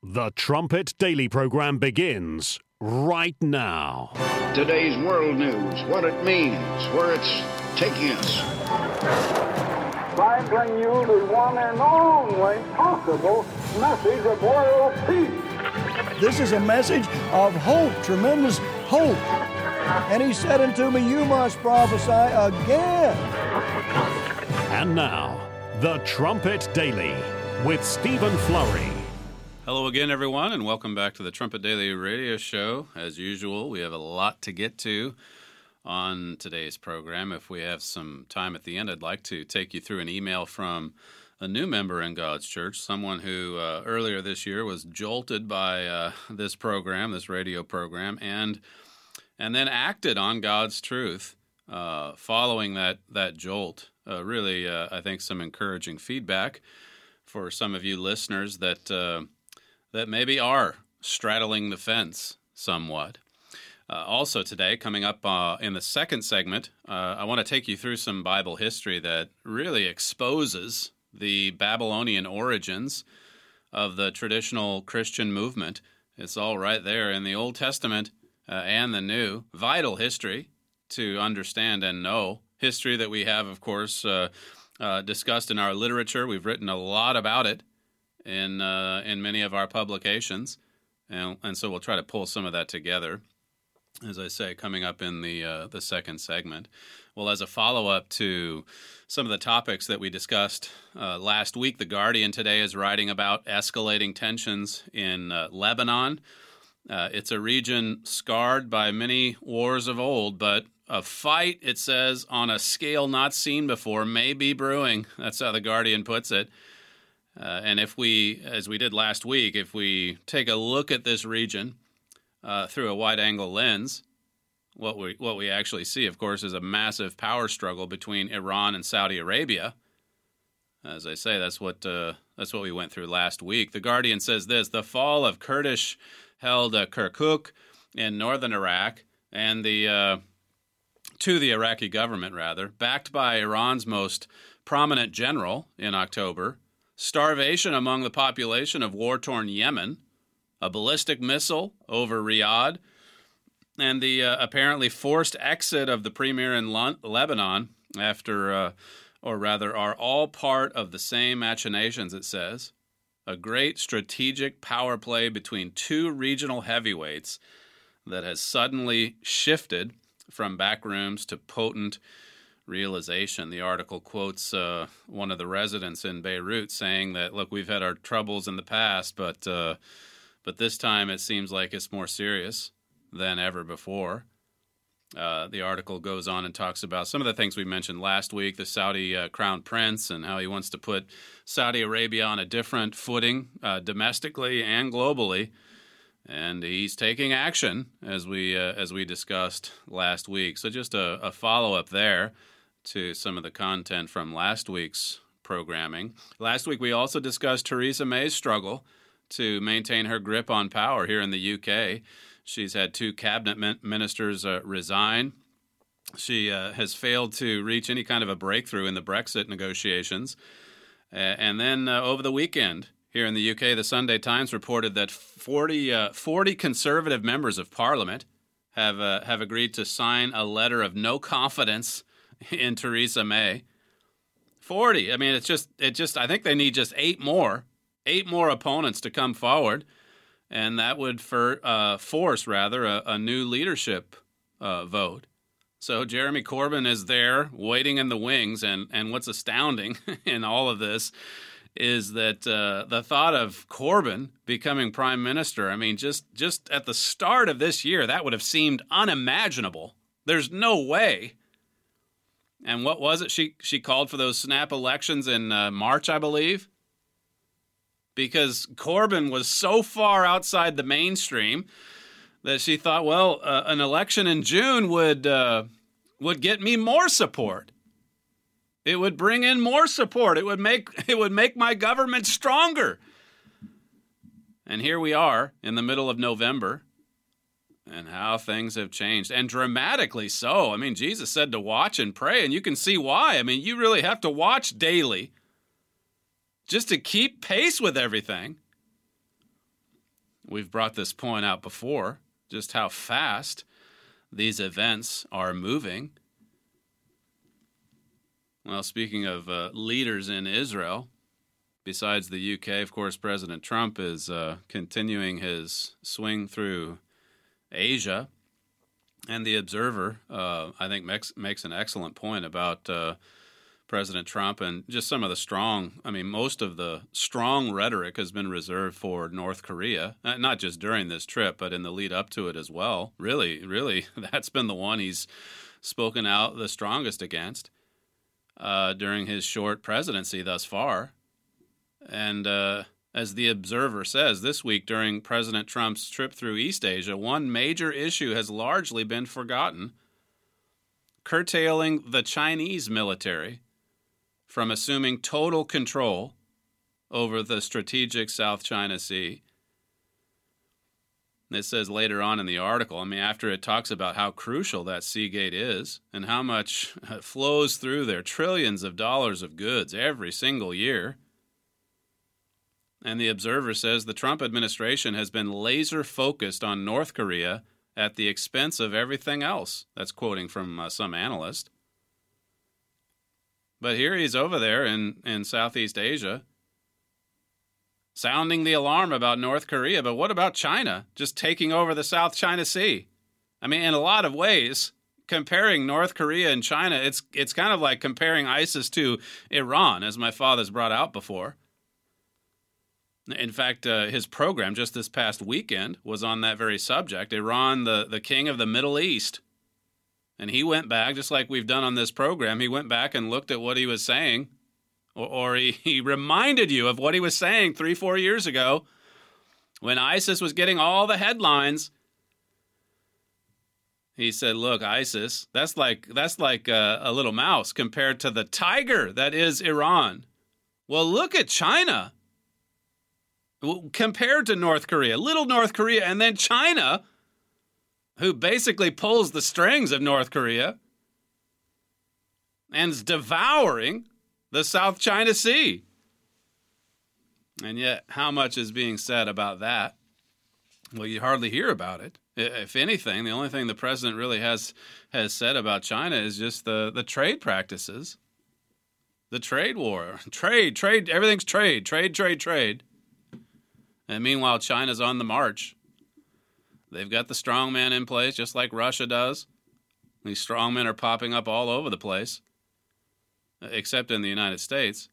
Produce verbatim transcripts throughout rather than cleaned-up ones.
The Trumpet Daily program begins right now. Today's world news, what it means, where it's taking us. I bring you the one and only possible message of world peace. This is a message of hope, tremendous hope. And he said unto me, you must prophesy again. And now, The Trumpet Daily with Stephen Flurry. Hello again, everyone, and welcome back to the Trumpet Daily Radio Show. As usual, we have a lot to get to on today's program. If we have some time at the end, I'd like to take you through an email from a new member in God's Church, someone who uh, earlier this year was jolted by uh, this program, this radio program, and and then acted on God's truth uh, following that, that jolt. Uh, really, uh, I think, some encouraging feedback for some of you listeners that uh, that maybe are straddling the fence somewhat. Uh, also today, coming up uh, in the second segment, uh, I want to take you through some Bible history that really exposes the Babylonian origins of the traditional Christian movement. It's all right there in the Old Testament uh, and the New. Vital history to understand and know. History that we have, of course, uh, uh, discussed in our literature. We've written a lot about it in uh, in many of our publications, and, and so we'll try to pull some of that together, as I say, coming up in the uh, the second segment. Well, as a follow-up to some of the topics that we discussed uh, last week, The Guardian today is writing about escalating tensions in uh, Lebanon. Uh, it's a region scarred by many wars of old, but a fight, it says, on a scale not seen before may be brewing. That's how The Guardian puts it. Uh, and if we, as we did last week, if we take a look at this region uh, through a wide-angle lens, what we what we actually see, of course, is a massive power struggle between Iran and Saudi Arabia. As I say, that's what uh, that's what we went through last week. The Guardian says this: the fall of Kurdish-held uh, Kirkuk in northern Iraq and the uh, to the Iraqi government, rather, backed by Iran's most prominent general in October. Starvation among the population of war-torn Yemen, a ballistic missile over Riyadh, and the uh, apparently forced exit of the premier in Le- Lebanon after, uh, or rather, are all part of the same machinations, it says. A great strategic power play between two regional heavyweights that has suddenly shifted from backrooms to potent realization. The article quotes uh, one of the residents in Beirut saying that, look, we've had our troubles in the past, but uh, but this time it seems like it's more serious than ever before. Uh, the article goes on and talks about some of the things we mentioned last week, the Saudi uh, crown prince and how he wants to put Saudi Arabia on a different footing uh, domestically and globally. And he's taking action, as we uh, as we discussed last week. So just a, a follow-up there to some of the content from last week's programming. Last week we also discussed Theresa May's struggle to maintain her grip on power here in the U K. She's had two cabinet min- ministers uh, resign. She uh, has failed to reach any kind of a breakthrough in the Brexit negotiations. Uh, and then uh, over the weekend, here in the U K, the Sunday Times reported that forty, uh, forty conservative members of Parliament have uh, have agreed to sign a letter of no confidence in Theresa May. forty. I mean, it's just it just. I think they need just eight more, eight more opponents to come forward, and that would for uh, force rather a, a new leadership uh, vote. So Jeremy Corbyn is there waiting in the wings, and and what's astounding in all of this is that uh, the thought of Corbyn becoming prime minister, I mean, just, just at the start of this year, that would have seemed unimaginable. There's no way. And what was it? She she called for those snap elections in uh, March, I believe, because Corbyn was so far outside the mainstream that she thought, well, uh, an election in June would uh, would get me more support. It would bring in more support. It would make it would make my government stronger. And here we are in the middle of November, and how things have changed, and dramatically so. I mean, Jesus said to watch and pray, and you can see why. I mean, you really have to watch daily just to keep pace with everything. We've brought this point out before, just how fast these events are moving. Well, speaking of uh, leaders in Israel, besides the U K, of course, President Trump is uh, continuing his swing through Asia. And the Observer, uh, I think, makes, makes an excellent point about uh, President Trump and just some of the strong, I mean, most of the strong rhetoric has been reserved for North Korea, not just during this trip, but in the lead up to it as well. Really, really, that's been the one he's spoken out the strongest against uh, during his short presidency thus far. And uh, as the Observer says, this week during President Trump's trip through East Asia, one major issue has largely been forgotten: curtailing the Chinese military from assuming total control over the strategic South China Sea. It says later on in the article, I mean, after it talks about how crucial that Seagate is and how much flows through there, trillions of dollars of goods every single year. And the Observer says the Trump administration has been laser focused on North Korea at the expense of everything else. That's quoting from uh, some analyst. But here he's over there in, in Southeast Asia, sounding the alarm about North Korea. But what about China just taking over the South China Sea? I mean, in a lot of ways, comparing North Korea and China, it's it's kind of like comparing ISIS to Iran, as my father's brought out before. In fact, uh, his program just this past weekend was on that very subject, Iran, the, the king of the Middle East. And he went back, just like we've done on this program, he went back and looked at what he was saying, or, or he, he reminded you of what he was saying three, four years ago when ISIS was getting all the headlines. He said, look, ISIS, that's like that's like a, a little mouse compared to the tiger that is Iran. Well, look at China compared to North Korea, little North Korea, and then China, who basically pulls the strings of North Korea and is devouring the South China Sea. And yet, how much is being said about that? Well, you hardly hear about it. If anything, the only thing the president really has has said about China is just the, the trade practices, the trade war. Trade, trade, everything's trade, trade, trade, trade. And meanwhile, China's on the march. They've got the strongman in place, just like Russia does. These strongmen are popping up all over the place, except in the United States.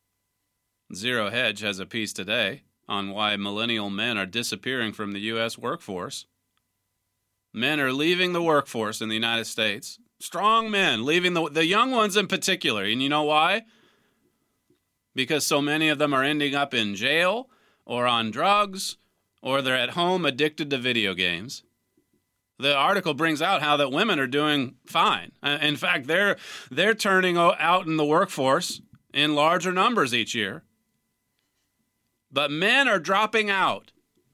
Zero Hedge has a piece today on why millennial men are disappearing from the U S workforce. Men are leaving the workforce in the United States. Strong men, leaving the, the young ones in particular. And you know why? Because so many of them are ending up in jail or on drugs, or they're at home addicted to video games. The article brings out how that women are doing fine. In fact, they're they're turning out in the workforce in larger numbers each year. But men are dropping out.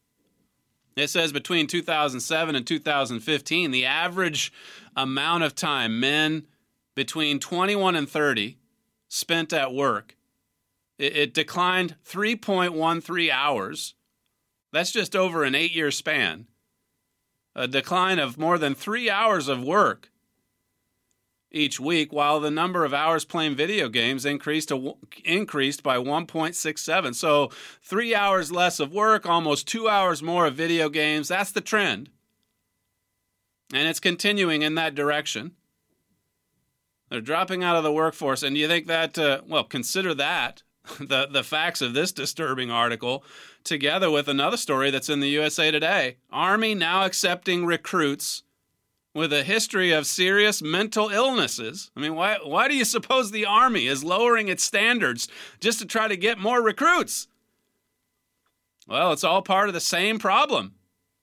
It says between two thousand seven and two thousand fifteen, the average amount of time men between twenty-one and thirty spent at work, it, it declined three point one three hours. That's just over an eight-year span. A decline of more than three hours of work each week, while the number of hours playing video games increased to, increased by one point six seven. So three hours less of work, almost two hours more of video games. That's the trend. And it's continuing in that direction. They're dropping out of the workforce. And you think that, uh, well, consider that, the, the facts of this disturbing article, together with another story that's in the U S A Today. Army now accepting recruits with a history of serious mental illnesses. I mean, why why do you suppose the Army is lowering its standards just to try to get more recruits? Well, it's all part of the same problem.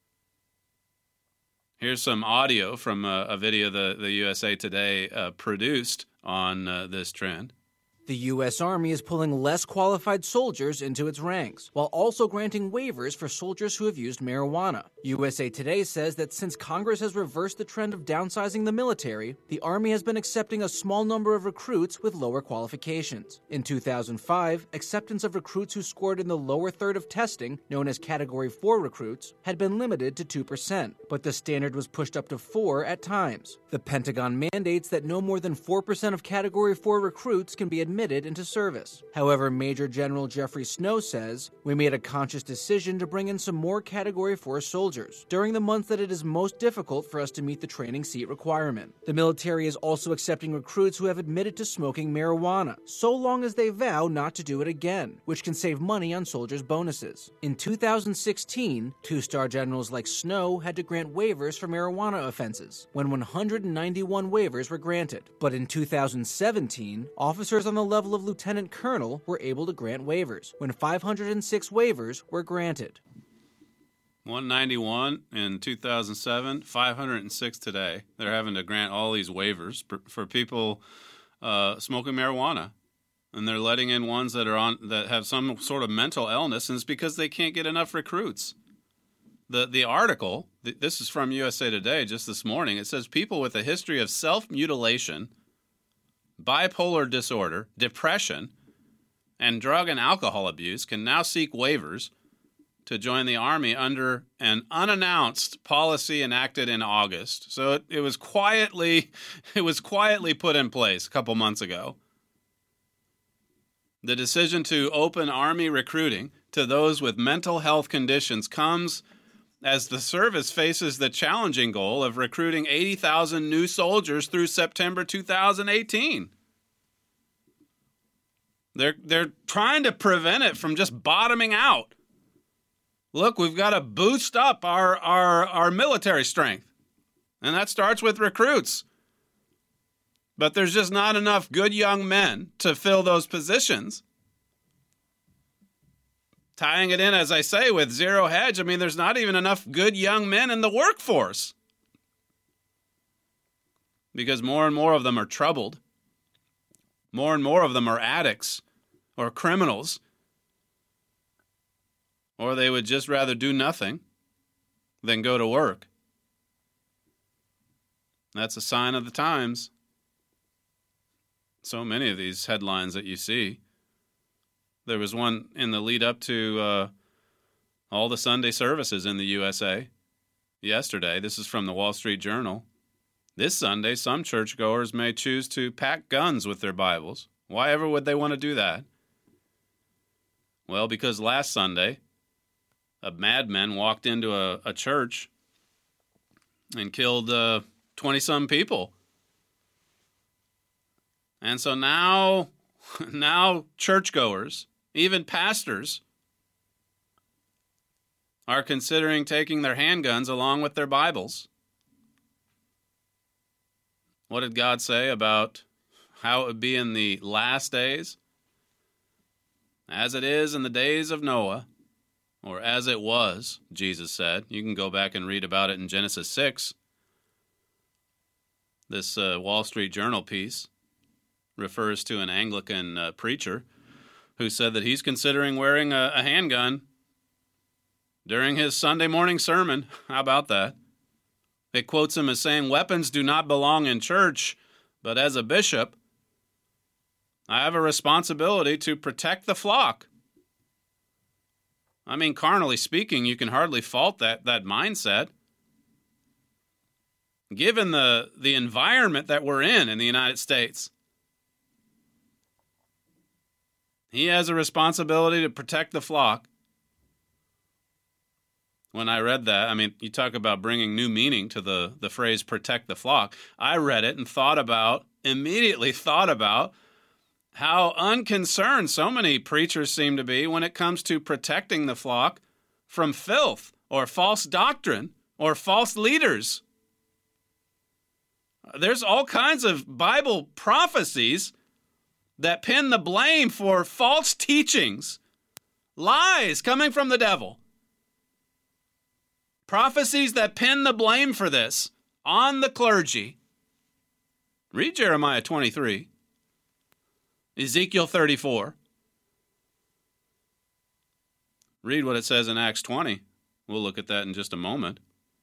Here's some audio from a, a video the, the U S A Today uh, produced on uh, this trend. The U S Army is pulling less qualified soldiers into its ranks, while also granting waivers for soldiers who have used marijuana. U S A Today says that since Congress has reversed the trend of downsizing the military, the Army has been accepting a small number of recruits with lower qualifications. In two thousand five, acceptance of recruits who scored in the lower third of testing, known as Category four recruits, had been limited to two percent, but the standard was pushed up to four at times. The Pentagon mandates that no more than four percent of Category four recruits can be admitted into service. However, Major General Jeffrey Snow says, "We made a conscious decision to bring in some more Category four soldiers during the months that it is most difficult for us to meet the training seat requirement." The military is also accepting recruits who have admitted to smoking marijuana, so long as they vow not to do it again, which can save money on soldiers' bonuses. In two thousand sixteen, two-star generals like Snow had to grant waivers for marijuana offenses, when one hundred ninety-one waivers were granted. But in two thousand seventeen, officers on the level of lieutenant colonel were able to grant waivers, when five hundred six waivers were granted. one ninety-one in two thousand seven, five hundred six today. They're having to grant all these waivers for people uh, smoking marijuana, and they're letting in ones that are on that have some sort of mental illness, and it's because they can't get enough recruits. The the article, th- this is from U S A Today just this morning. It says people with a history of self-mutilation, bipolar disorder, depression, and drug and alcohol abuse can now seek waivers to join the Army under an unannounced policy enacted in August. So it, it was quietly it was quietly put in place a couple months ago. The decision to open Army recruiting to those with mental health conditions comes as the service faces the challenging goal of recruiting eighty thousand new soldiers through September two thousand eighteen. They're, they're trying to prevent it from just bottoming out. Look, we've got to boost up our, our, our military strength, and that starts with recruits. But there's just not enough good young men to fill those positions. Tying it in, as I say, with Zero Hedge, I mean, there's not even enough good young men in the workforce. Because more and more of them are troubled. More and more of them are addicts or criminals. Or they would just rather do nothing than go to work. That's a sign of the times. So many of these headlines that you see. There was one in the lead up to uh, all the Sunday services in the U S A yesterday. This is from the Wall Street Journal. This Sunday, some churchgoers may choose to pack guns with their Bibles. Why ever would they want to do that? Well, because last Sunday, a madman walked into a, a church and killed uh, twenty-some people. And so now, now churchgoers, even pastors, are considering taking their handguns along with their Bibles. What did God say about how it would be in the last days? As it is in the days of Noah, or as it was, Jesus said. You can go back and read about it in Genesis six. This uh, Wall Street Journal piece refers to an Anglican uh, preacher who said that he's considering wearing a, a handgun during his Sunday morning sermon. How about that? It quotes him as saying, "Weapons do not belong in church, but as a bishop, I have a responsibility to protect the flock." I mean, carnally speaking, you can hardly fault that, that mindset. Given the, the environment that we're in in the United States, he has a responsibility to protect the flock. When I read that, I mean, you talk about bringing new meaning to the, the phrase protect the flock. I read it and thought about, immediately thought about, how unconcerned so many preachers seem to be when it comes to protecting the flock from filth or false doctrine or false leaders. There's all kinds of Bible prophecies that pin the blame for false teachings, lies coming from the devil. Prophecies that pin the blame for this on the clergy. Read Jeremiah twenty-three. Ezekiel thirty-four. Read what it says in Acts twenty. We'll look at that in just a moment.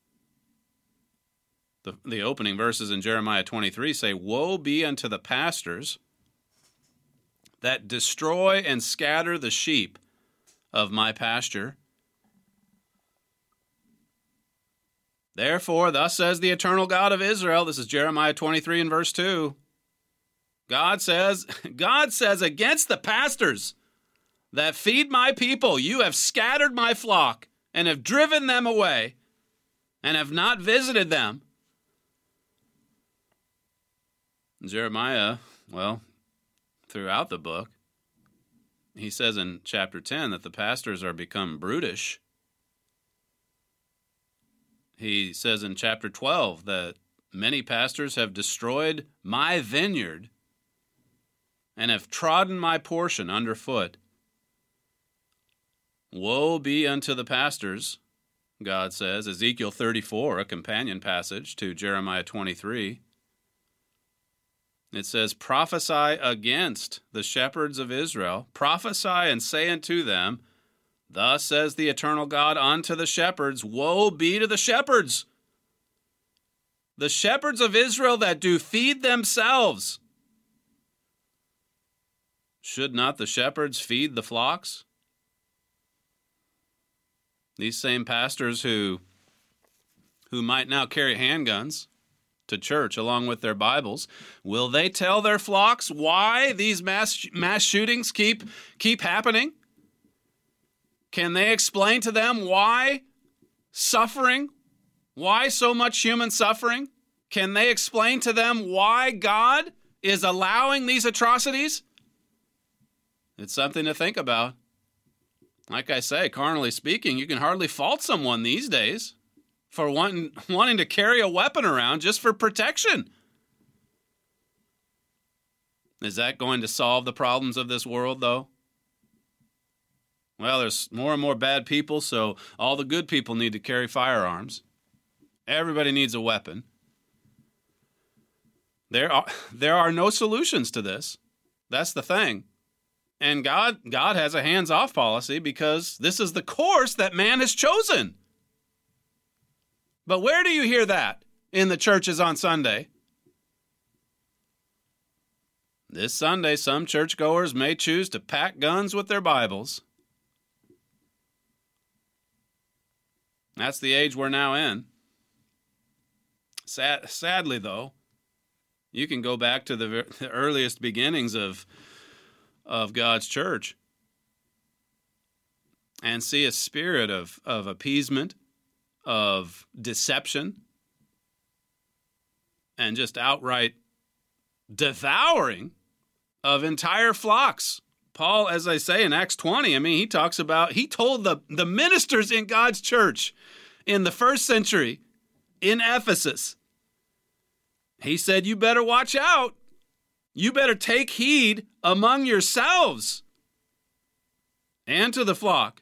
The, the opening verses in Jeremiah twenty-three say, "Woe be unto the pastors that destroy and scatter the sheep of my pasture. Therefore, thus says the eternal God of Israel," this is Jeremiah twenty-three and verse two. God says, God says against the pastors that feed my people, "You have scattered my flock and have driven them away and have not visited them." Jeremiah, well, throughout the book, he says in chapter ten that the pastors are become brutish. He says in chapter twelve that many pastors have destroyed my vineyard and have trodden my portion underfoot. Woe be unto the pastors, God says. Ezekiel thirty-four, a companion passage to Jeremiah twenty-three. It says, "Prophesy against the shepherds of Israel. Prophesy and say unto them, Thus says the eternal God unto the shepherds, Woe be to the shepherds, the shepherds of Israel that do feed themselves. Should not the shepherds feed the flocks?" These same pastors who, who might now carry handguns to church along with their Bibles, will they tell their flocks why these mass mass shootings keep keep happening? Can they explain to them why suffering, why so much human suffering? Can they explain to them why God is allowing these atrocities? It's something to think about. Like I say, carnally speaking, you can hardly fault someone these days for wanting, wanting to carry a weapon around just for protection. Is that going to solve the problems of this world, though? Well, there's more and more bad people, so all the good people need to carry firearms. Everybody needs a weapon. There are, there are no solutions to this. That's the thing. And God, God has a hands-off policy because this is the course that man has chosen. But where do you hear that in the churches on Sunday? This Sunday, some churchgoers may choose to pack guns with their Bibles. That's the age we're now in. Sad, sadly, though, you can go back to the, the earliest beginnings of of God's church and see a spirit of, of appeasement, of deception, and just outright devouring of entire flocks. Paul, as I say in Acts twenty, I mean, he talks about, he told the, the ministers in God's church in the first century in Ephesus, he said, you better watch out. You better take heed among yourselves and to the flock.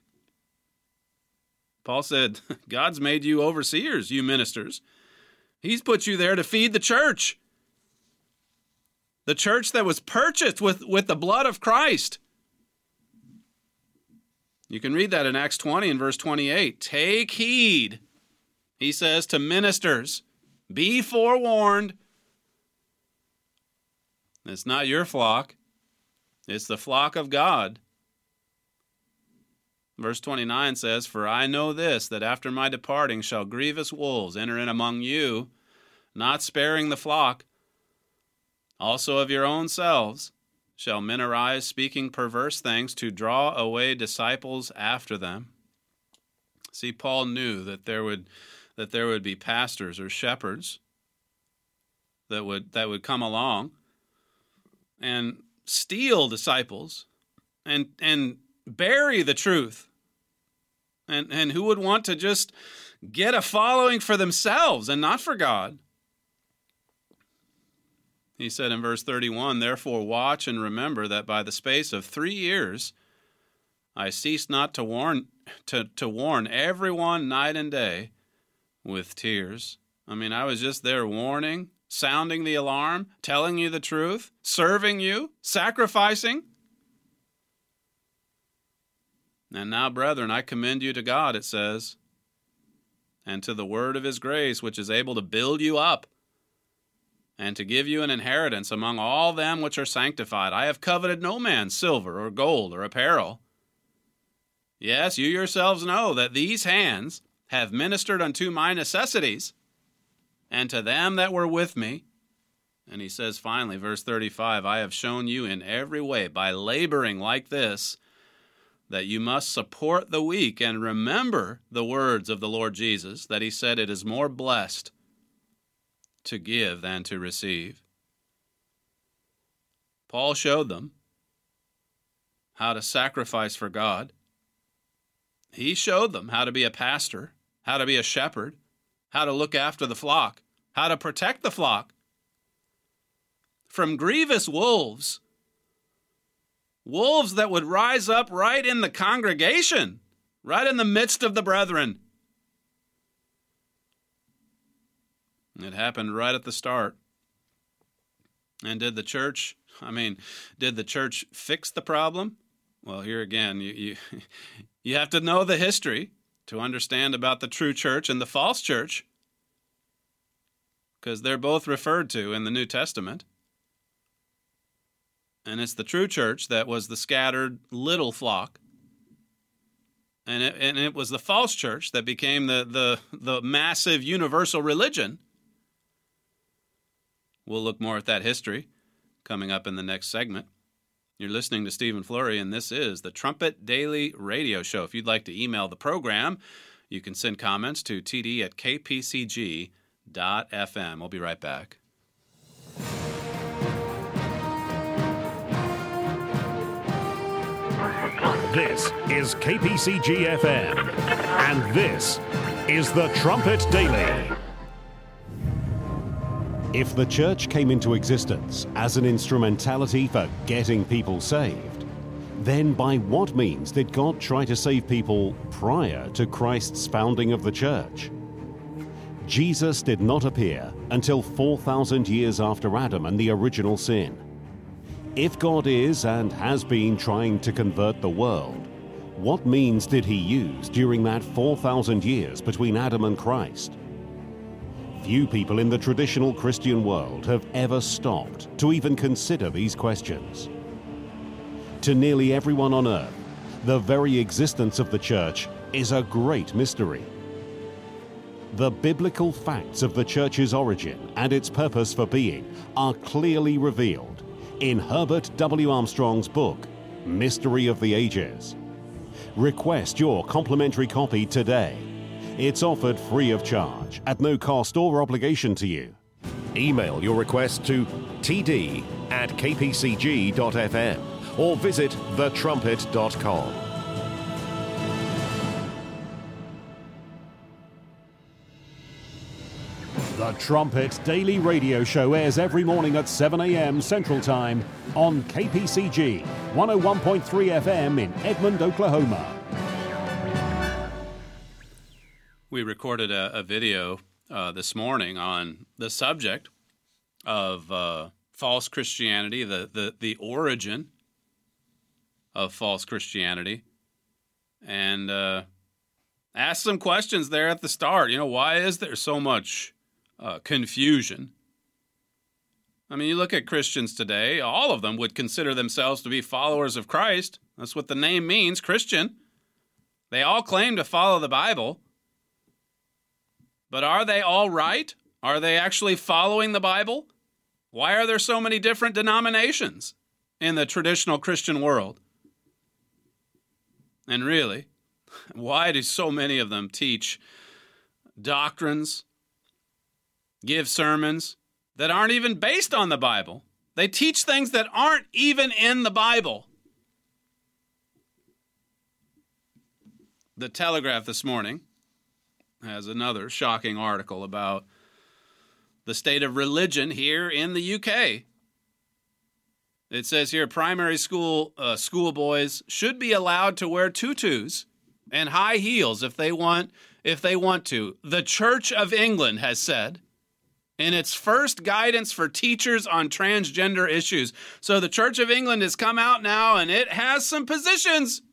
Paul said, God's made you overseers, you ministers. He's put you there to feed the church. The church that was purchased with, with the blood of Christ. You can read that in Acts twenty and verse twenty-eight. Take heed, he says to ministers. Be forewarned. It's not your flock. It's the flock of God. Verse twenty-nine says, For I know this, that after my departing shall grievous wolves enter in among you, not sparing the flock. Also of your own selves shall men arise, speaking perverse things, to draw away disciples after them. See, Paul knew that there would that there would be pastors or shepherds that would that would come along and steal disciples and and bury the truth. And and who would want to just get a following for themselves and not for God? He said in verse thirty-one, Therefore watch and remember that by the space of three years I ceased not to warn to, to warn everyone night and day with tears. I mean, I was just there warning, sounding the alarm, telling you the truth, serving you, sacrificing. And now, brethren, I commend you to God, it says, and to the word of his grace, which is able to build you up and to give you an inheritance among all them which are sanctified. I have coveted no man's silver or gold or apparel. Yes, you yourselves know that these hands have ministered unto my necessities, and to them that were with me. And he says finally, verse thirty-five, I have shown you in every way by laboring like this, that you must support the weak and remember the words of the Lord Jesus, that he said it is more blessed to give than to receive. Paul showed them how to sacrifice for God. He showed them how to be a pastor, how to be a shepherd, how to look after the flock, how to protect the flock from grievous wolves, wolves that would rise up right in the congregation, right in the midst of the brethren. It happened right at the start. And did the church, I mean, did the church fix the problem? Well, here again, you you, you have to know the history to understand about the true church and the false church, because they're both referred to in the New Testament. And it's the true church that was the scattered little flock. And it, and it was the false church that became the, the, the massive universal religion. We'll look more at that history coming up in the next segment. You're listening to Stephen Flurry, and this is the Trumpet Daily Radio Show. If you'd like to email the program, you can send comments to t d at k p c g dot f m. We'll be right back. This is K P C G F M, and this is the Trumpet Daily. If the church came into existence as an instrumentality for getting people saved, then by what means did God try to save people prior to Christ's founding of the church? Jesus did not appear until four thousand years after Adam and the original sin. If God is and has been trying to convert the world, what means did he use during that four thousand years between Adam and Christ? Few people in the traditional Christian world have ever stopped to even consider these questions. To nearly everyone on earth, the very existence of the church is a great mystery. The biblical facts of the church's origin and its purpose for being are clearly revealed in Herbert W. Armstrong's book, Mystery of the Ages. Request your complimentary copy today. It's offered free of charge, at no cost or obligation to you. Email your request to t d at k p c g dot f m or visit the trumpet dot com. The Trumpet Daily Radio Show airs every morning at seven a.m. Central Time on K P C G one oh one point three F M in Edmond, Oklahoma. We recorded a, a video uh, this morning on the subject of uh, false Christianity, the, the, the origin of false Christianity, and uh, asked some questions there at the start. You know, why is there so much uh, confusion? I mean, you look at Christians today, all of them would consider themselves to be followers of Christ. That's what the name means, Christian. They all claim to follow the Bible. But are they all right? Are they actually following the Bible? Why are there so many different denominations in the traditional Christian world? And really, why do so many of them teach doctrines, give sermons that aren't even based on the Bible? They teach things that aren't even in the Bible. The Telegraph this morning has another shocking article about the state of religion here in the U K. It says here, primary school uh, schoolboys should be allowed to wear tutus and high heels if they want if they want to. The Church of England has said in its first guidance for teachers on transgender issues. So the Church of England has come out now and it has some positions.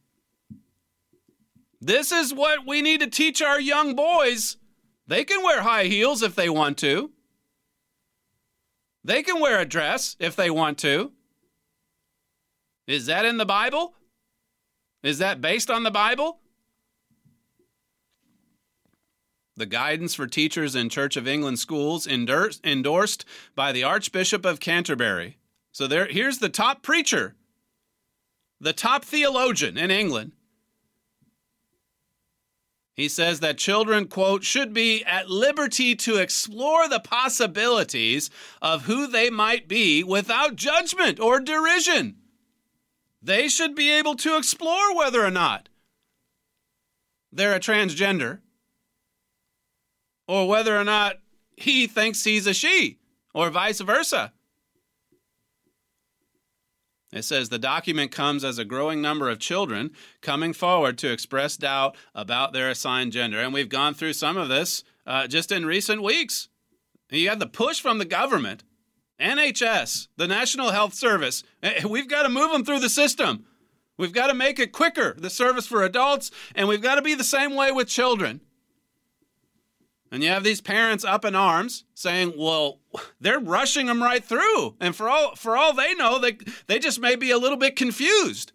This is what we need to teach our young boys. They can wear high heels if they want to. They can wear a dress if they want to. Is that in the Bible? Is that based on the Bible? The guidance for teachers in Church of England schools endorsed, endorsed by the Archbishop of Canterbury. So there, here's the top preacher, the top theologian in England. He says that children, quote, should be at liberty to explore the possibilities of who they might be without judgment or derision. They should be able to explore whether or not they're a transgender, or whether or not he thinks he's a she, or vice versa. It says the document comes as a growing number of children coming forward to express doubt about their assigned gender. And we've gone through some of this uh, just in recent weeks. You have the push from the government, N H S, the National Health Service. We've got to move them through the system. We've got to make it quicker, the service for adults, and we've got to be the same way with children. And you have these parents up in arms saying, well, they're rushing them right through. And for all for all they know, they, they just may be a little bit confused.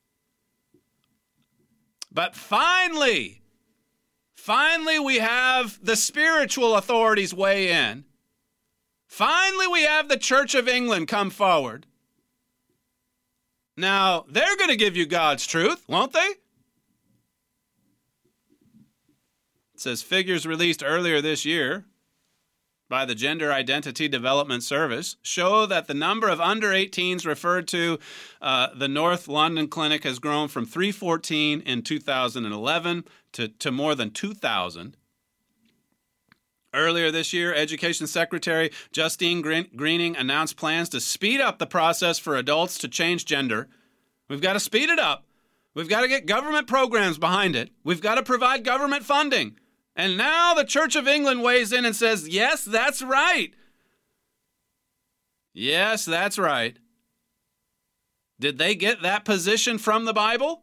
But finally, finally we have the spiritual authorities weigh in. Finally we have the Church of England come forward. Now, they're going to give you God's truth, won't they? It says figures released earlier this year by the Gender Identity Development Service show that the number of under eighteens referred to uh, the North London Clinic has grown from three hundred fourteen in two thousand eleven to, to more than two thousand. Earlier this year, Education Secretary Justine Greening announced plans to speed up the process for adults to change gender. We've got to speed it up. We've got to get government programs behind it. We've got to provide government funding. And now the Church of England weighs in and says, yes, that's right. Yes, that's right. Did they get that position from the Bible?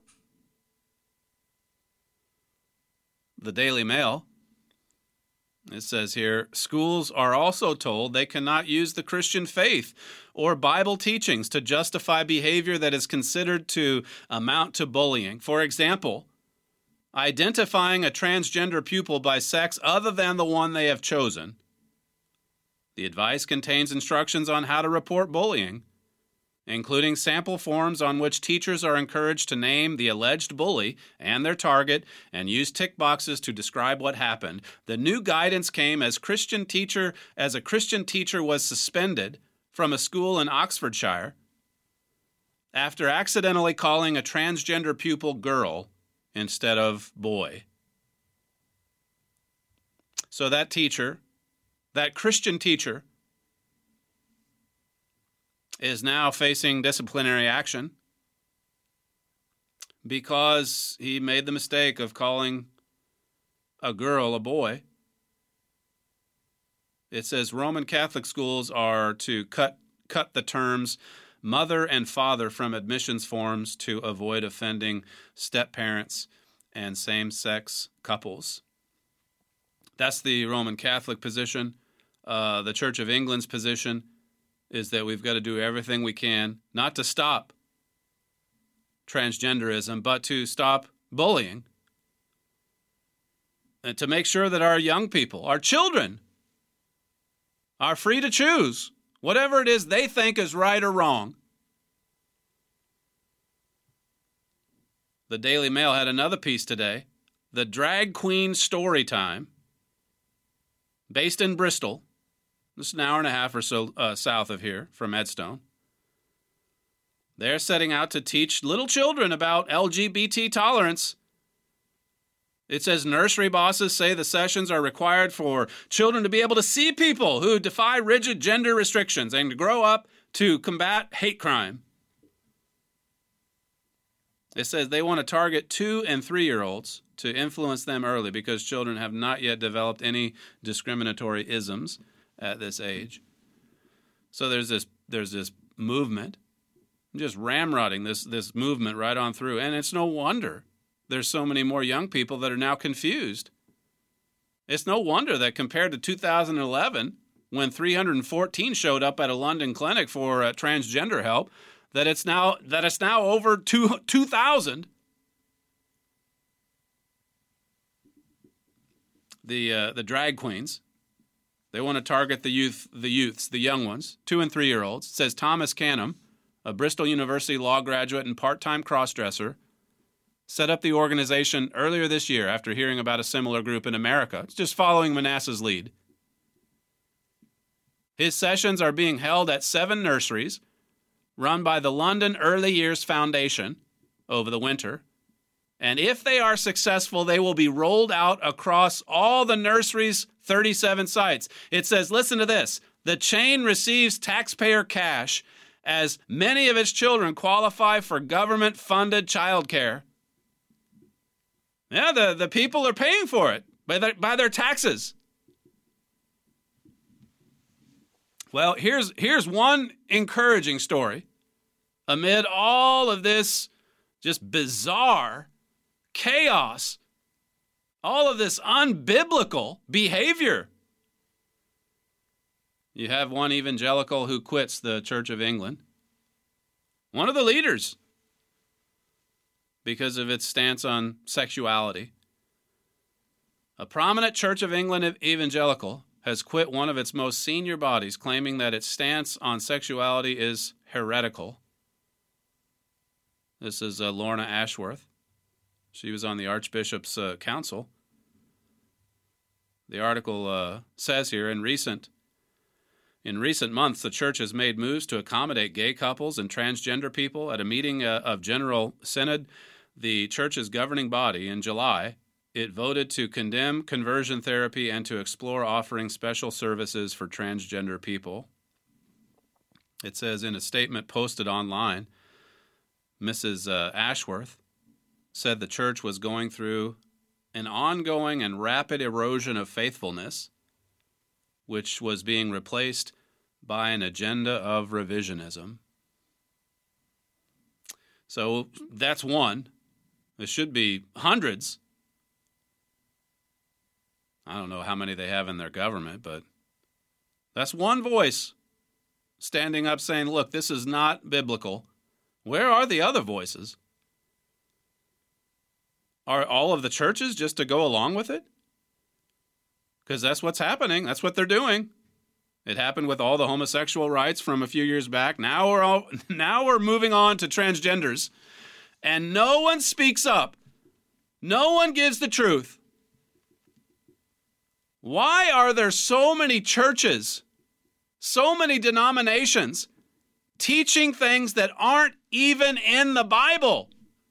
The Daily Mail. It says here, schools are also told they cannot use the Christian faith or Bible teachings to justify behavior that is considered to amount to bullying. For example, identifying a transgender pupil by sex other than the one they have chosen. The advice contains instructions on how to report bullying, including sample forms on which teachers are encouraged to name the alleged bully and their target and use tick boxes to describe what happened. The new guidance came as Christian teacher as a Christian teacher was suspended from a school in Oxfordshire after accidentally calling a transgender pupil girl instead of boy. So that teacher, that Christian teacher, is now facing disciplinary action because he made the mistake of calling a girl a boy. It says Roman Catholic schools are to cut cut the terms mother and father from admissions forms to avoid offending step-parents and same-sex couples. That's the Roman Catholic position. Uh, the Church of England's position is that we've got to do everything we can, not to stop transgenderism, but to stop bullying. And to make sure that our young people, our children, are free to choose whatever it is they think is right or wrong. The Daily Mail had another piece today, the Drag Queen Story Time, based in Bristol. It's an hour and a half or so uh, south of here from Edstone. They're setting out to teach little children about L G B T tolerance. It says nursery bosses say the sessions are required for children to be able to see people who defy rigid gender restrictions and to grow up to combat hate crime. It says they want to target two- and three-year-olds to influence them early because children have not yet developed any discriminatory isms. at this age. So there's this there's this movement, just ramrodding this this movement right on through. And it's no wonder there's so many more young people that are now confused. It's no wonder that compared to two thousand eleven, when three hundred fourteen showed up at a London clinic for uh, transgender help, that it's now that it's now over two two thousand. The uh, the drag queens. They want to target the youth, the youths, the young ones, two and three year olds. It says Thomas Canham, a Bristol University law graduate and part-time crossdresser, set up the organization earlier this year after hearing about a similar group in America. It's just following Manasseh's lead. His sessions are being held at seven nurseries run by the London Early Years Foundation over the winter. And if they are successful, they will be rolled out across all the nurseries' thirty-seven sites. It says, listen to this, the chain receives taxpayer cash as many of its children qualify for government-funded childcare. Yeah, the, the people are paying for it by their, by their taxes. Well, here's, here's one encouraging story. Amid all of this just bizarre chaos, all of this unbiblical behavior, you have one evangelical who quits the Church of England, one of the leaders, because of its stance on sexuality. A prominent Church of England evangelical has quit one of its most senior bodies, claiming that its stance on sexuality is heretical. This is uh, Lorna Ashworth. She was on the Archbishop's uh, Council. The article uh, says here, in recent in recent months, the church has made moves to accommodate gay couples and transgender people. At a meeting uh, of General Synod, the church's governing body, in July, it voted to condemn conversion therapy and to explore offering special services for transgender people. It says in a statement posted online, Missus Uh, Ashworth said the church was going through an ongoing and rapid erosion of faithfulness, which was being replaced by an agenda of revisionism. So that's one. There should be hundreds. I don't know how many they have in their government, but that's one voice standing up saying, look, this is not biblical. Where are the other voices? Are all of the churches just to go along with it? Because that's what's happening. That's what they're doing. It happened with all the homosexual rights from a few years back. Now we're all, now we're moving on to transgenders. And no one speaks up. No one gives the truth. Why are there so many churches, so many denominations, teaching things that aren't even in the Bible?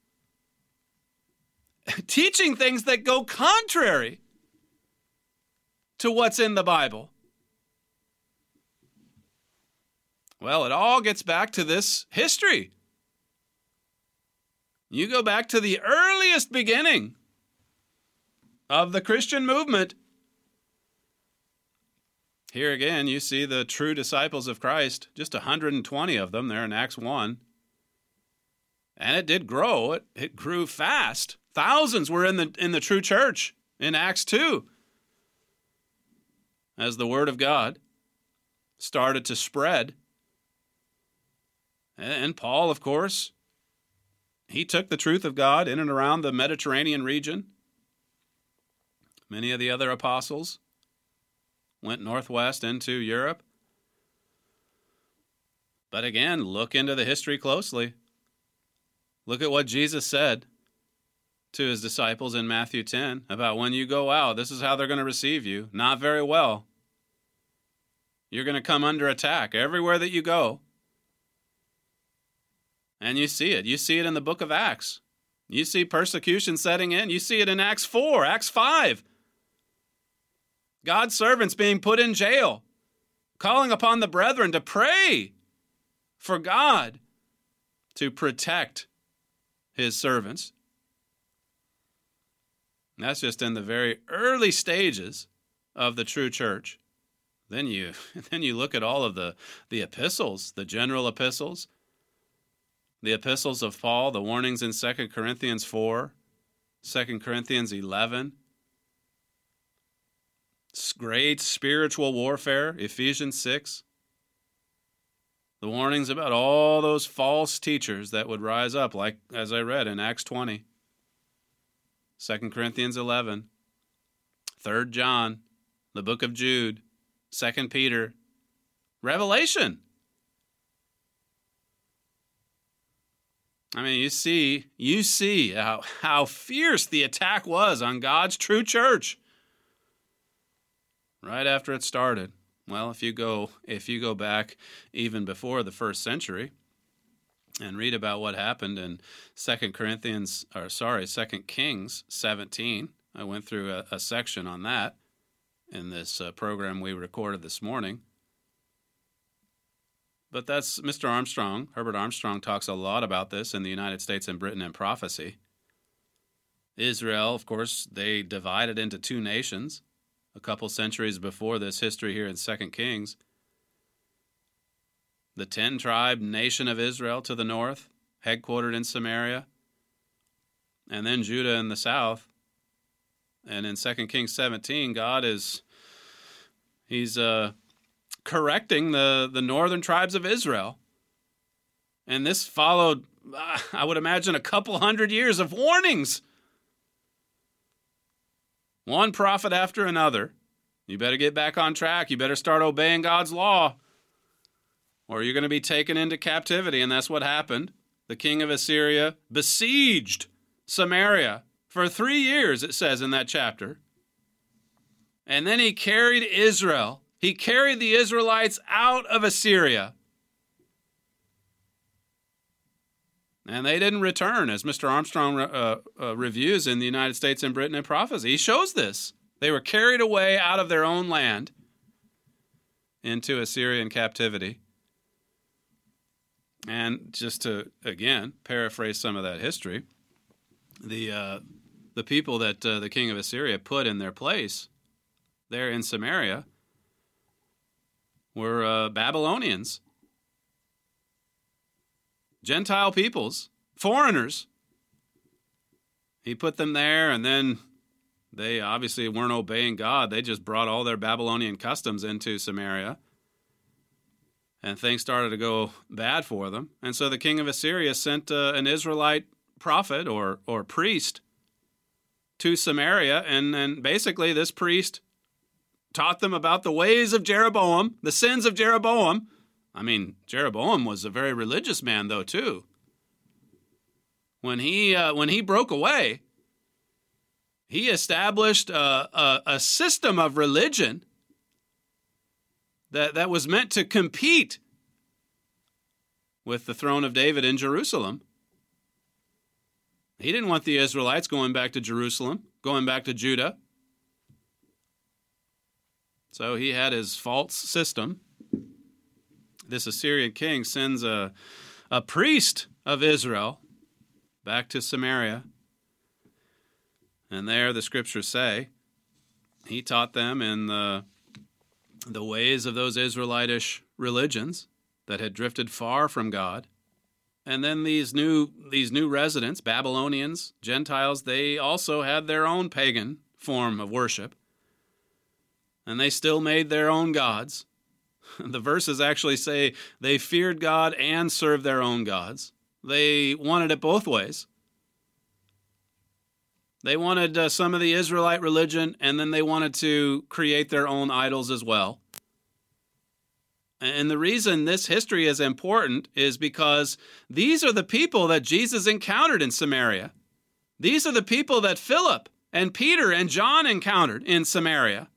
Teaching things that go contrary to what's in the Bible. Well, it all gets back to this history. You go back to the earliest beginning of the Christian movement. Here again, you see the true disciples of Christ, just one hundred twenty of them there in Acts one. And it did grow. It, it grew fast. Thousands were in the in the true church in Acts two. As the word of God started to spread. And Paul, of course, he took the truth of God in and around the Mediterranean region. Many of the other apostles went northwest into Europe. But again, look into the history closely. Look at what Jesus said to his disciples in Matthew ten about when you go out, this is how they're going to receive you. Not very well. You're going to come under attack everywhere that you go. And you see it. You see it in the book of Acts. You see persecution setting in. You see it in Acts four, Acts five. God's servants being put in jail, calling upon the brethren to pray for God to protect his servants. And that's just in the very early stages of the true church. Then you then you look at all of the, the epistles, the general epistles, the epistles of Paul, the warnings in Second Corinthians four, Second Corinthians eleven, great spiritual warfare, Ephesians six, the warnings about all those false teachers that would rise up, like as I read in Acts twenty, Second Corinthians eleven, Third John, the book of Jude, Second Peter, Revelation. I mean, you see, you see how, how fierce the attack was on God's true church right after it started. Well, if you go if you go back even before the first century and read about what happened in Second Corinthians, or sorry, Second Kings seventeen, I went through a, a section on that in this uh, program we recorded this morning. But that's Mister Armstrong. Herbert Armstrong talks a lot about this in the United States and Britain and Prophecy. Israel, of course, they divided into two nations a couple centuries before this history here in Second Kings. The ten-tribe nation of Israel to the north, headquartered in Samaria, and then Judah in the south. And in Second Kings seventeen, God is, he's uh, correcting the, the northern tribes of Israel. And this followed, uh, I would imagine, a couple hundred years of warnings. One prophet after another. You better get back on track. You better start obeying God's law, or you're going to be taken into captivity. And that's what happened. The king of Assyria besieged Samaria for three years, it says in that chapter. And then he carried Israel. He carried the Israelites out of Assyria. And they didn't return, as Mister Armstrong uh, uh, reviews in the United States and Britain and Prophecy. He shows this. They were carried away out of their own land into Assyrian captivity. And just to, again, paraphrase some of that history, the uh, the people that uh, the king of Assyria put in their place there in Samaria were uh, Babylonians, Gentile peoples, foreigners. He put them there, and then they obviously weren't obeying God. They just brought all their Babylonian customs into Samaria, and things started to go bad for them. And so the king of Assyria sent uh, an Israelite prophet or or priest to Samaria, and, and basically this priest taught them about the ways of Jeroboam, the sins of Jeroboam. I mean, Jeroboam was a very religious man, though, too. When he uh, when he broke away, he established a, a, a system of religion that, that was meant to compete with the throne of David in Jerusalem. He didn't want the Israelites going back to Jerusalem, going back to Judah. So he had his false system. This Assyrian king sends a, a priest of Israel back to Samaria. And there the scriptures say he taught them in the, the ways of those Israelitish religions that had drifted far from God. And then these new these new residents, Babylonians, Gentiles, they also had their own pagan form of worship. And they still made their own gods. The verses actually say they feared God and served their own gods. They wanted it both ways. They wanted uh, some of the Israelite religion, and then they wanted to create their own idols as well. And the reason this history is important is because these are the people that Jesus encountered in Samaria. These are the people that Philip and Peter and John encountered in Samaria.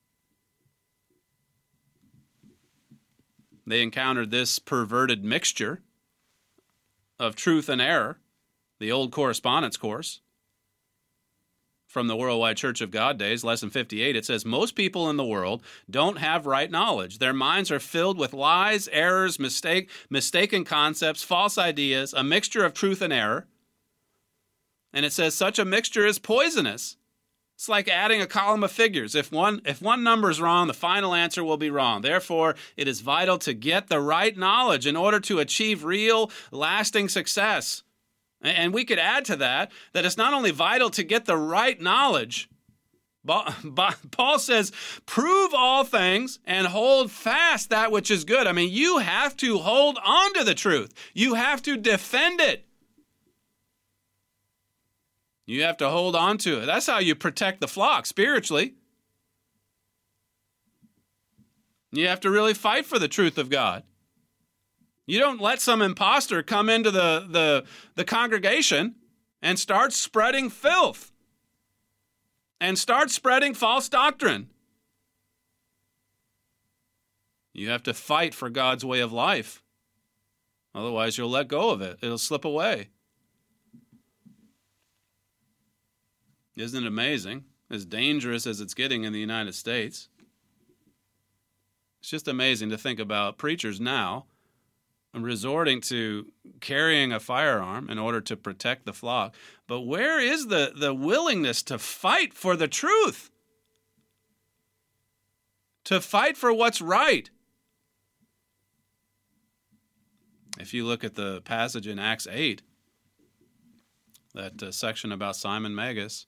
They encountered this perverted mixture of truth and error, the old correspondence course. From the Worldwide Church of God days, lesson fifty-eight, it says, most people in the world don't have right knowledge. Their minds are filled with lies, errors, mistake, mistaken concepts, false ideas, a mixture of truth and error. And it says such a mixture is poisonous. It's like adding a column of figures. If one, if one number is wrong, the final answer will be wrong. Therefore, it is vital to get the right knowledge in order to achieve real, lasting success. And we could add to that, that it's not only vital to get the right knowledge. Paul says, prove all things and hold fast that which is good. I mean, you have to hold on to the truth. You have to defend it. You have to hold on to it. That's how you protect the flock spiritually. You have to really fight for the truth of God. You don't let some imposter come into the, the, the congregation and start spreading filth and start spreading false doctrine. You have to fight for God's way of life. Otherwise, you'll let go of it. It'll slip away. Isn't it amazing? As dangerous as it's getting in the United States. It's just amazing to think about preachers now resorting to carrying a firearm in order to protect the flock. But where is the, the willingness to fight for the truth? To fight for what's right? If you look at the passage in Acts eight, that uh, section about Simon Magus,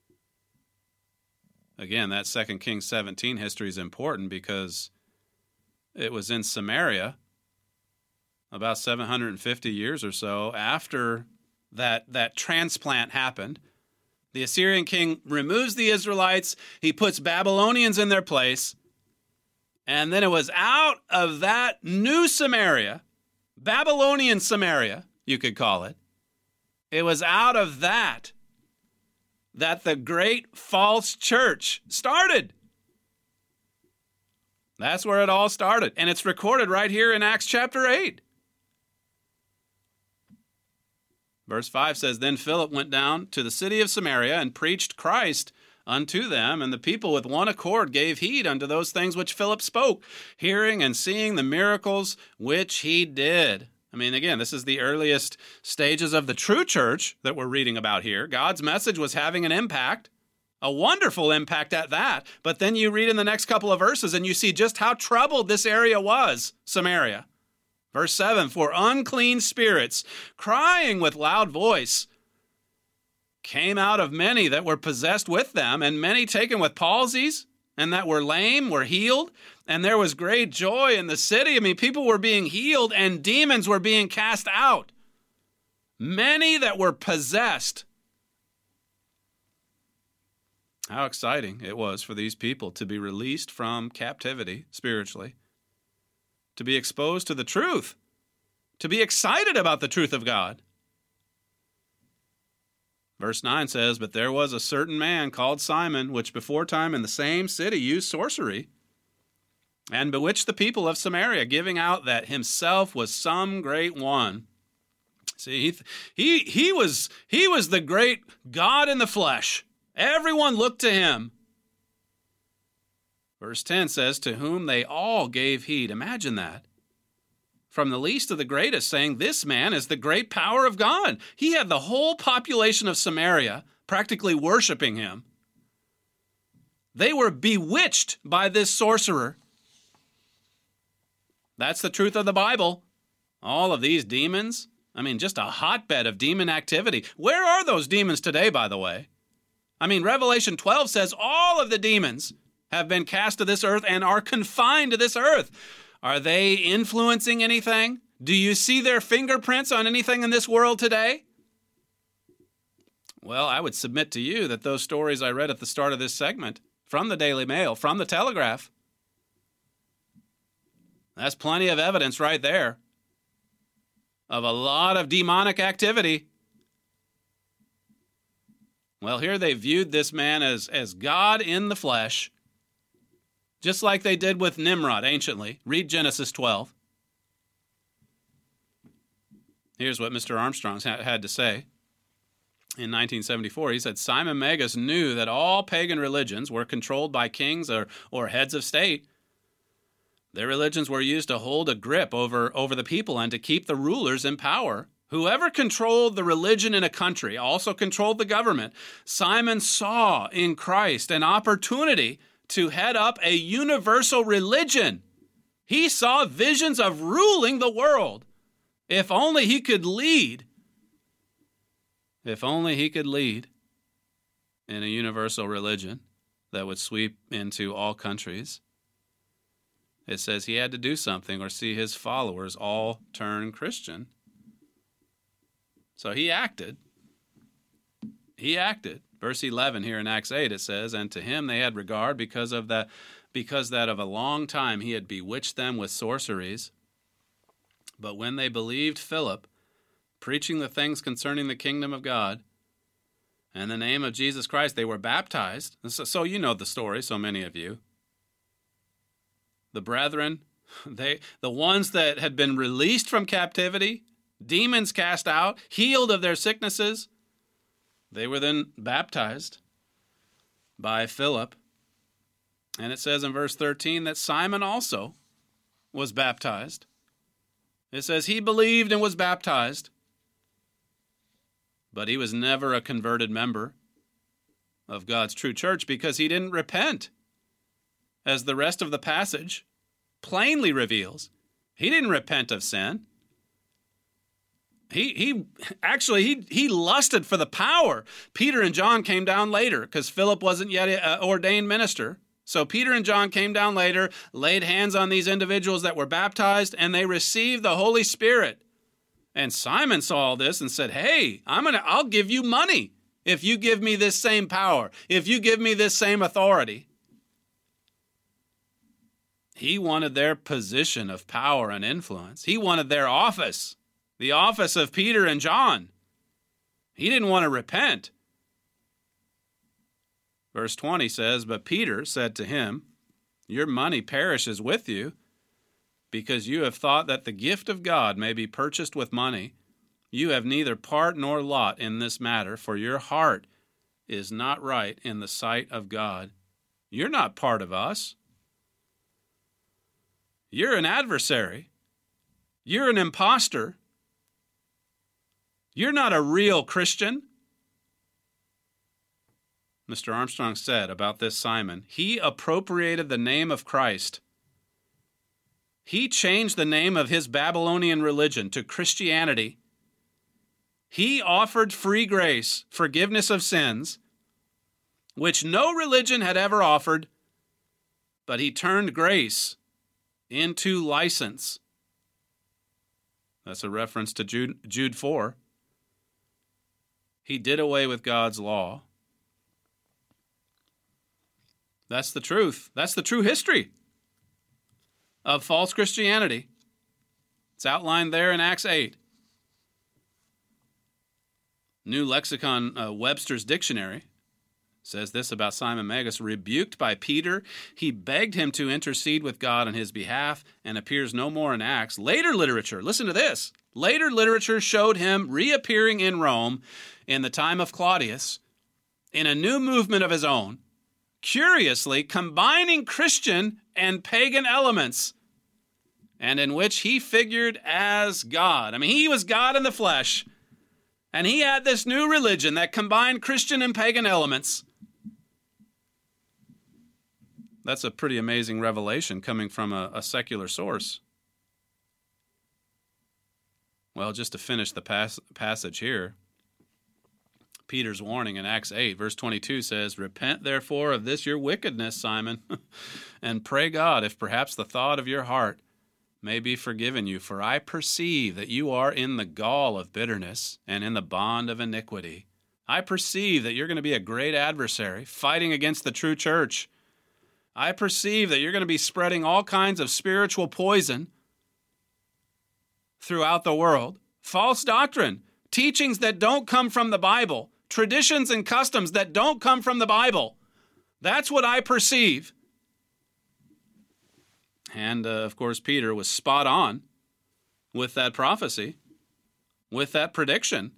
again, that Second Kings seventeen history is important because it was in Samaria about seven hundred fifty years or so after that, that transplant happened. The Assyrian king removes the Israelites. He puts Babylonians in their place. And then it was out of that new Samaria, Babylonian Samaria, you could call it. It was out of that that the great false church started. That's where it all started. And it's recorded right here in Acts chapter eight. Verse five says, Then Philip went down to the city of Samaria and preached Christ unto them, and the people with one accord gave heed unto those things which Philip spoke, hearing and seeing the miracles which he did. I mean, again, this is the earliest stages of the true church that we're reading about here. God's message was having an impact, a wonderful impact at that. But then you read in the next couple of verses and you see just how troubled this area was, Samaria. Verse seven, For unclean spirits, crying with loud voice, came out of many that were possessed with them, and many taken with palsies, and that were lame were healed. And there was great joy in the city. I mean, people were being healed and demons were being cast out. Many that were possessed. How exciting it was for these people to be released from captivity spiritually, to be exposed to the truth, to be excited about the truth of God. Verse nine says, But there was a certain man called Simon, which before time in the same city used sorcery, and bewitched the people of Samaria, giving out that himself was some great one. See, he, he, he, was, he was the great God in the flesh. Everyone looked to him. Verse ten says, To whom they all gave heed. Imagine that. From the least to the greatest, saying, This man is the great power of God. He had the whole population of Samaria practically worshiping him. They were bewitched by this sorcerer. That's the truth of the Bible. All of these demons, I mean, just a hotbed of demon activity. Where are those demons today, by the way? I mean, Revelation twelve says all of the demons have been cast to this earth and are confined to this earth. Are they influencing anything? Do you see their fingerprints on anything in this world today? Well, I would submit to you that those stories I read at the start of this segment, from the Daily Mail, from the Telegraph, that's plenty of evidence right there of a lot of demonic activity. Well, here they viewed this man as, as God in the flesh, just like they did with Nimrod anciently. Read Genesis twelve. Here's what Mister Armstrong had to say. In nineteen seventy-four, he said, Simon Magus knew that all pagan religions were controlled by kings or, or heads of state. Their religions were used to hold a grip over, over the people and to keep the rulers in power, Whoever controlled the religion in a country also controlled the government. Simon saw in Christ an opportunity to head up a universal religion. He saw visions of ruling the world. If only he could lead. If only he could lead in a universal religion that would sweep into all countries. It says he had to do something or see his followers all turn Christian. So he acted. He acted. Verse eleven here in Acts eight, it says, and to him they had regard because of that, because that of a long time he had bewitched them with sorceries. But when they believed Philip, preaching the things concerning the kingdom of God, and the name of Jesus Christ, they were baptized. So, so you know the story, so many of you. The brethren, they the ones that had been released from captivity, demons cast out, healed of their sicknesses, they were then baptized by Philip. And it says in verse thirteen that Simon also was baptized. It says he believed and was baptized, but he was never a converted member of God's true church because he didn't repent. As the rest of the passage plainly reveals, he didn't repent of sin. He he actually, he, he lusted for the power. Peter and John came down later because Philip wasn't yet an ordained minister. So Peter and John came down later, laid hands on these individuals that were baptized, and they received the Holy Spirit. And Simon saw all this and said, hey, I'm gonna, I'll give you money if you give me this same power, if you give me this same authority. He wanted their position of power and influence. He wanted their office. The office of Peter and John. He didn't want to repent. Verse twenty says, but Peter said to him, your money perishes with you, because you have thought that the gift of God may be purchased with money. You have neither part nor lot in this matter, for your heart is not right in the sight of God. You're not part of us. You're an adversary. You're an imposter. You're not a real Christian. Mister Armstrong said about this Simon, he appropriated the name of Christ. He changed the name of his Babylonian religion to Christianity. He offered free grace, forgiveness of sins, which no religion had ever offered, but he turned grace into license. That's a reference to Jude, Jude four. He did away with God's law. That's the truth. That's the true history of false Christianity. It's outlined there in Acts eight. New Lexicon uh, Webster's Dictionary says this about Simon Magus. Rebuked by Peter, he begged him to intercede with God on his behalf and appears no more in Acts. Later literature, listen to this. Later literature showed him reappearing in Rome in the time of Claudius in a new movement of his own, curiously combining Christian and pagan elements, and in which he figured as God. I mean, he was God in the flesh, and he had this new religion that combined Christian and pagan elements. That's a pretty amazing revelation coming from a, a secular source. Well, just to finish the pas- passage here, Peter's warning in Acts eight, verse twenty-two says, repent therefore of this your wickedness, Simon, and pray God if perhaps the thought of your heart may be forgiven you. For I perceive that you are in the gall of bitterness and in the bond of iniquity. I perceive that you're going to be a great adversary fighting against the true church. I perceive that you're going to be spreading all kinds of spiritual poison throughout the world. False doctrine, teachings that don't come from the Bible, traditions and customs that don't come from the Bible. That's what I perceive. And, uh, of course, Peter was spot on with that prophecy, with that prediction.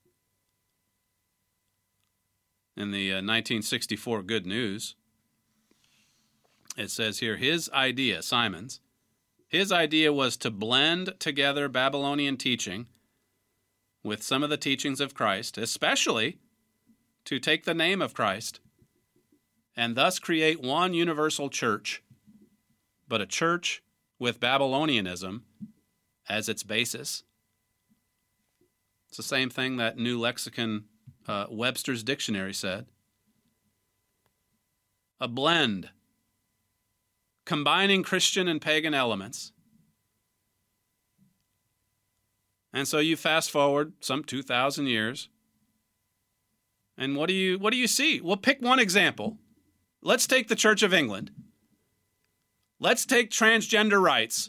In the uh, nineteen sixty-four Good News, it says here, his idea, Simon's, his idea was to blend together Babylonian teaching with some of the teachings of Christ, especially to take the name of Christ and thus create one universal church, but a church with Babylonianism as its basis. It's the same thing that New Lexicon uh, Webster's Dictionary said. A blend, combining Christian and pagan elements. And so you fast forward some two thousand years, and what do you what do you see? Well, pick one example. Let's take the Church of England. Let's take transgender rights.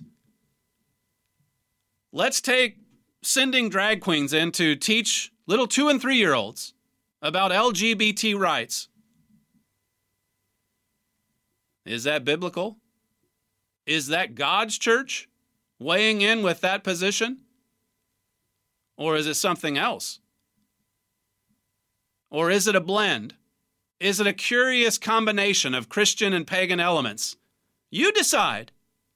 Let's take sending drag queens in to teach little two and three year olds about L G B T rights. Is that biblical? Is that God's church weighing in with that position? Or is it something else? Or is it a blend? Is it a curious combination of Christian and pagan elements? You decide.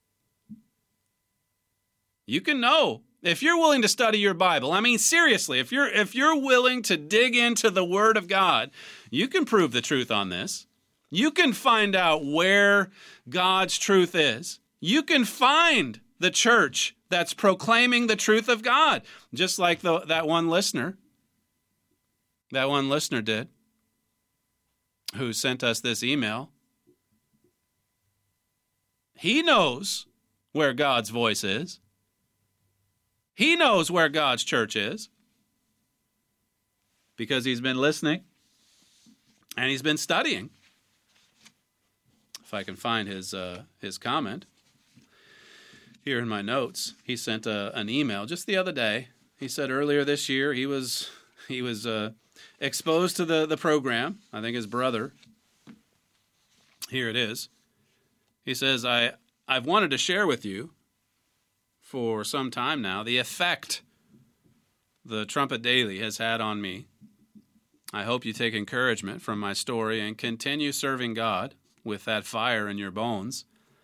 You can know if you're willing to study your Bible. I mean, seriously, if you're if you're willing to dig into the Word of God, you can prove the truth on this. You can find out where God's truth is. You can find the church that's proclaiming the truth of God, just like the, that one listener, that one listener did, who sent us this email. He knows where God's voice is. He knows where God's church is because he's been listening and he's been studying. If I can find his uh, his comment here in my notes, he sent a, an email just the other day. He said earlier this year he was he was uh, exposed to the, the program. I think his brother. Here it is. He says, I, I've wanted to share with you for some time now the effect the Trumpet Daily has had on me. I hope you take encouragement from my story and continue serving God with that fire in your bones.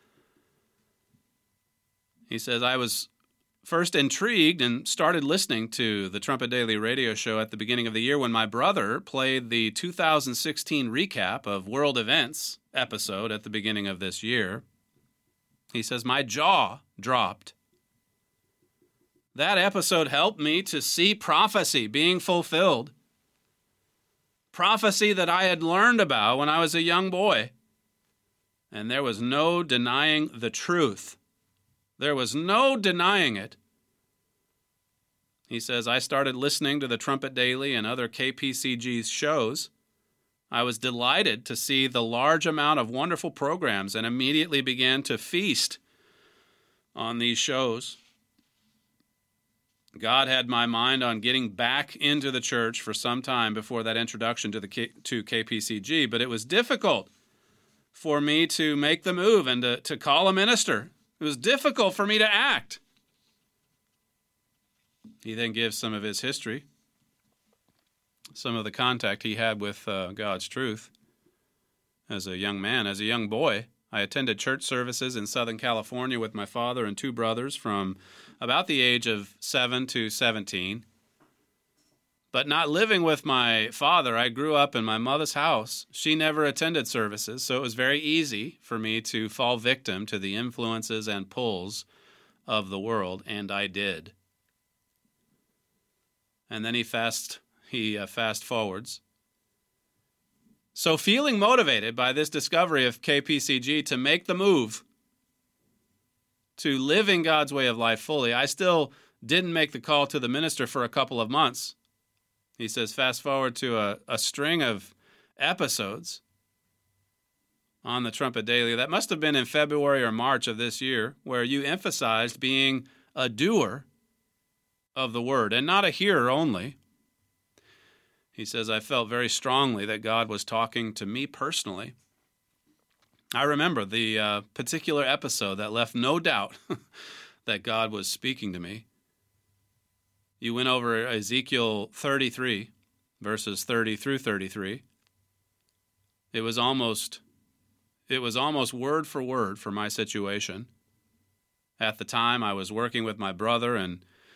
He says, I was first intrigued and started listening to the Trumpet Daily radio show at the beginning of the year when my brother played the two thousand sixteen recap of World Events episode at the beginning of this year. He says, my jaw dropped. That episode helped me to see prophecy being fulfilled. Prophecy that I had learned about when I was a young boy. And there was no denying the truth. There was no denying it. He says, I started listening to the Trumpet Daily and other K P C G's shows. I was delighted to see the large amount of wonderful programs and immediately began to feast on these shows. God had my mind on getting back into the church for some time before that introduction to the K- to K P C G, but it was difficult for me to make the move and to, to call a minister. It was difficult for me to act. He then gives some of his history, some of the contact he had with uh, God's truth as a young man, as a young boy. I attended church services in Southern California with my father and two brothers from about the age of seven to seventeen. But not living with my father, I grew up in my mother's house. She never attended services, so it was very easy for me to fall victim to the influences and pulls of the world, and I did. And then he fast he uh, fast forwards. So feeling motivated by this discovery of K P C G to make the move to living God's way of life fully, I still didn't make the call to the minister for a couple of months. He says, fast forward to a, a string of episodes on the Trumpet Daily. That must have been in February or March of this year, where you emphasized being a doer of the word and not a hearer only. He says, I felt very strongly that God was talking to me personally. I remember the uh, particular episode that left no doubt that God was speaking to me. You went over Ezekiel thirty-three, verses thirty through thirty-three. It was almost, it was almost word for word for my situation. At the time, I was working with my brother, and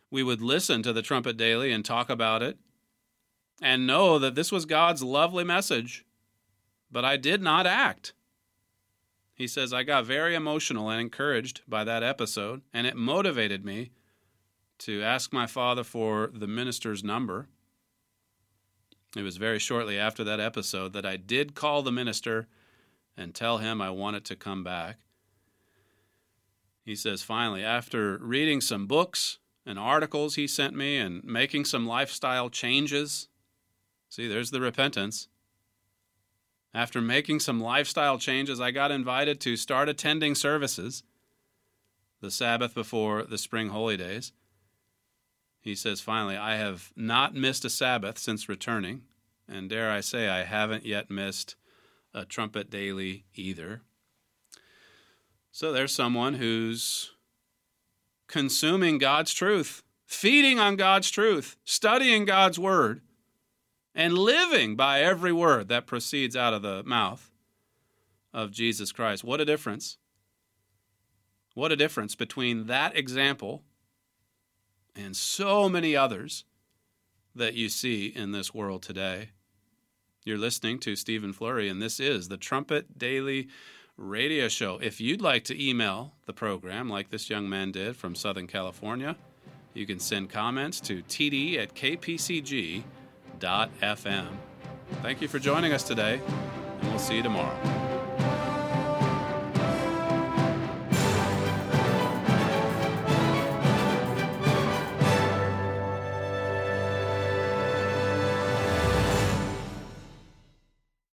we would listen to the Trumpet Daily and talk about it and know that this was God's lovely message, but I did not act. He says, I got very emotional and encouraged by that episode, and it motivated me to ask my father for the minister's number. It was very shortly after that episode that I did call the minister and tell him I wanted to come back. He says, finally, after reading some books and articles he sent me and making some lifestyle changes, see, there's the repentance. After making some lifestyle changes, I got invited to start attending services the Sabbath before the spring holy days. He says, finally, I have not missed a Sabbath since returning, and dare I say I haven't yet missed a Trumpet Daily either. So there's someone who's consuming God's truth, feeding on God's truth, studying God's word, and living by every word that proceeds out of the mouth of Jesus Christ. What a difference. What a difference between that example and so many others that you see in this world today. You're listening to Stephen Flurry, and this is the Trumpet Daily Radio Show. If you'd like to email the program like this young man did from Southern California, you can send comments to t d at k p c g dot f m. Thank you for joining us today, and we'll see you tomorrow.